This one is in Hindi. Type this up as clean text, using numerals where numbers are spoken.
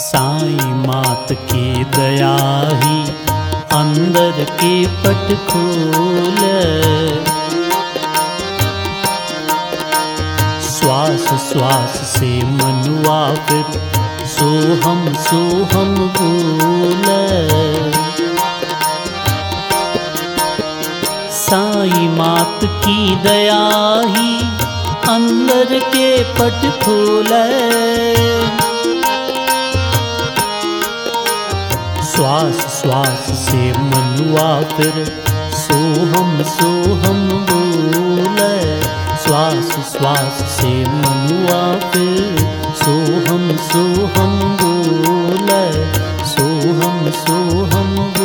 साईं मात की दया ही अंदर के पट खोल। श्वास श्वास से मनुआ फिर सोहम सोहम बोल। साईं मात की दया ही अंदर के पट खोले। श्वास श्वास से मनुआ फिर सोहम सोहम बोले। श्वास श्वास से मनुआ फिर सोहम सोहम बोले। सोहम सोहम